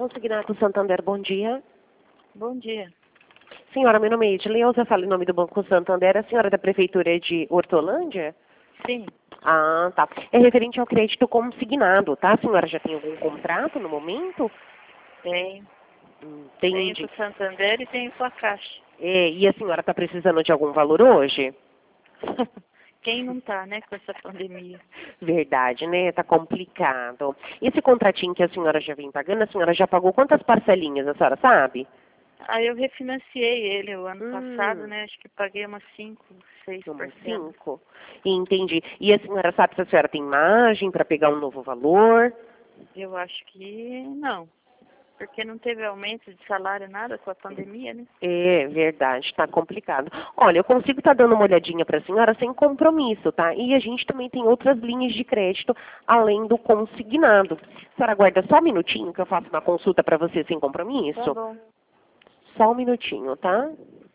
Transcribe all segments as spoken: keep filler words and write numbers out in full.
Consignado Santander, bom dia. Bom dia. Senhora, meu nome é Edileuza, falo em nome do Banco Santander. A senhora é da Prefeitura de Hortolândia? Sim, Ah, tá. É referente ao crédito consignado, tá? A senhora já tem algum contrato no momento? tenho. Tenho Entendi. com o Santander e tenho com a Caixa. É, e a senhora está precisando de algum valor hoje? Quem não tá, né, com essa pandemia? Verdade, né? Tá complicado. Esse contratinho que a senhora já vem pagando, a senhora já pagou quantas parcelinhas, a senhora sabe? Aí eu refinanciei ele o ano Hum. passado, né? Acho que paguei umas cinco, seis Umas parcelas. cinco. Entendi. E a senhora sabe se a senhora tem margem para pegar um novo valor? Eu acho que não. Porque não teve aumento de salário, nada com a pandemia, né? É verdade, está complicado. Olha, eu consigo estar dando uma olhadinha para a senhora sem compromisso, tá? E a gente também tem outras linhas de crédito além do consignado. A senhora aguarda só um minutinho que eu faço uma consulta para você sem Tá compromisso? bom. Só um minutinho, tá?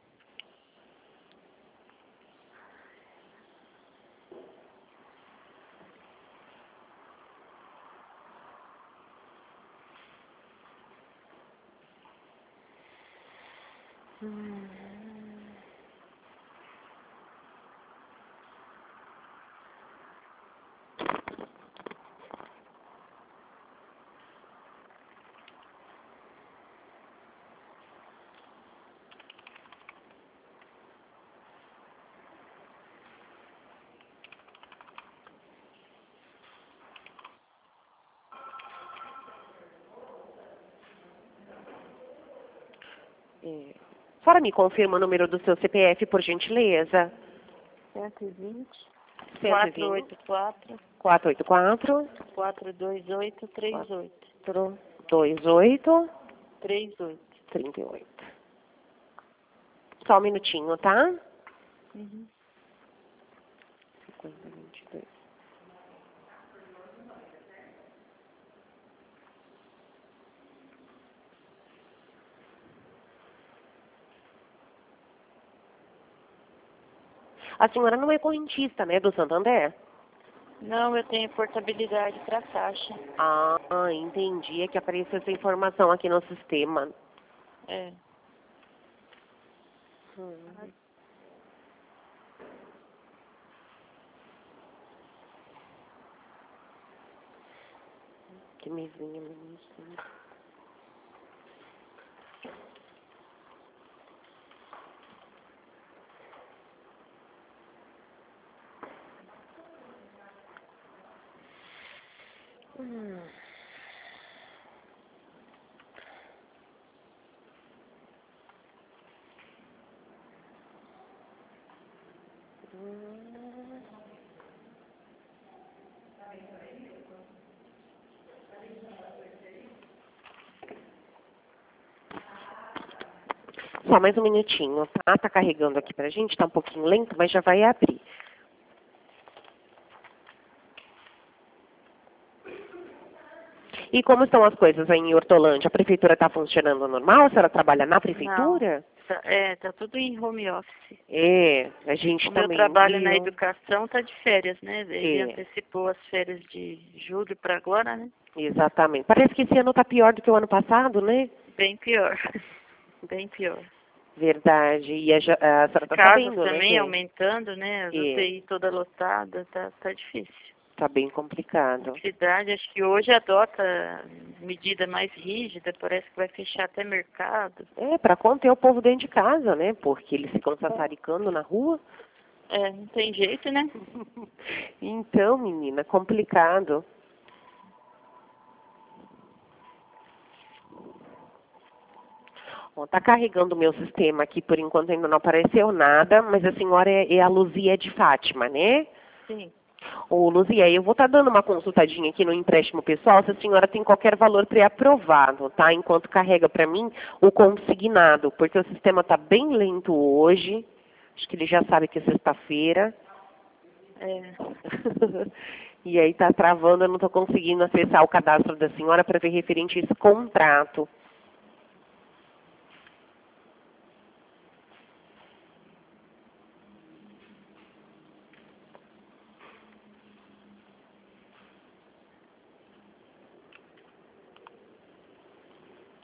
É. A senhora me confirma o número do seu C P F, por gentileza? cento e vinte, cento e quatro vinte, oito quatro, quatro oito quatro, quatro dois oito, três oito. quatro dois oito, três oito. três oito. Só um minutinho, tá? Uhum. cinquenta, vinte e dois. A senhora não é correntista, né, do Santander? Não, eu tenho portabilidade para Caixa. Ah, entendi. É que apareceu essa informação aqui no sistema. É. Hum. Que mesinha, menina. Hum. Hum. Só mais um minutinho, tá? Tá carregando aqui pra gente, tá um pouquinho lento, mas já vai abrir. E como estão as coisas aí em Hortolândia? A prefeitura está funcionando normal? A senhora trabalha na Não. prefeitura? Tá, é, tá tudo em home office. É, a gente O meu também trabalho na viu. educação tá de férias, né? Ele É, antecipou as férias de julho para agora, né? exatamente. Parece que esse ano tá pior do que o ano passado, né? Bem pior. Bem pior. Verdade. E a, ja- a senhora Os tá casos sabendo, né? também Que aumentando, né? As é, U T I toda lotada, tá, tá difícil. tá bem A complicado. cidade, acho que hoje adota medida mais rígida, parece que vai fechar até mercado. É, para conter o povo dentro de casa, né? Porque eles ficam sassaricando na rua. É, não tem jeito, né? Então, menina, complicado. Ó, tá carregando o meu sistema aqui, por enquanto ainda não apareceu nada, mas a senhora é, é a Luzia de Fátima, né? Sim. Ô, Luzia, eu vou estar dando uma consultadinha aqui no empréstimo pessoal, se a senhora tem qualquer valor pré-aprovado, tá? Enquanto carrega para mim o consignado, porque o sistema está bem lento hoje. Acho que ele já sabe que é sexta-feira. É. E aí tá travando, eu não estou conseguindo acessar o cadastro da senhora para ver referente a esse contrato.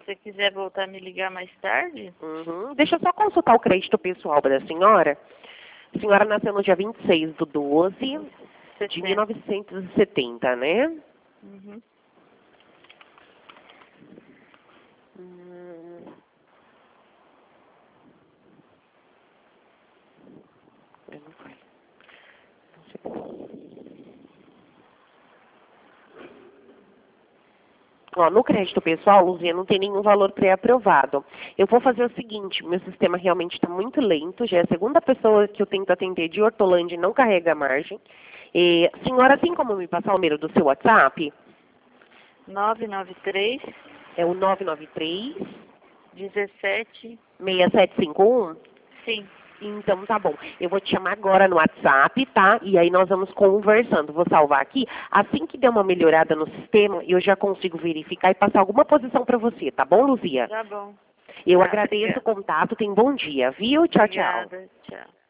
Se você quiser voltar a me ligar mais tarde? Uhum. Deixa eu só consultar o crédito pessoal da senhora. A senhora nasceu no dia vinte e seis do doze de mil novecentos e setenta, né? Uhum. Hum. Eu não vai. Ó, no crédito pessoal, Luzia, não tem nenhum valor pré-aprovado. Eu vou fazer o seguinte, meu sistema realmente está muito lento, já é a segunda pessoa que eu tento atender de Hortolândia e não carrega a margem. E, senhora, tem como me passar o número do seu WhatsApp? nove nove três. É o nove nove três, dezessete. seis sete cinco um? Sim. Então tá bom. Eu vou te chamar agora no WhatsApp, tá? E aí nós vamos conversando. Vou salvar aqui. Assim que der uma melhorada no sistema, eu já consigo verificar e passar alguma posição para você, tá bom, Luzia? Tá bom. Eu Tá, agradeço obrigada. o contato. Tenha um bom dia, viu? Tchau, tchau. Obrigada. Tchau.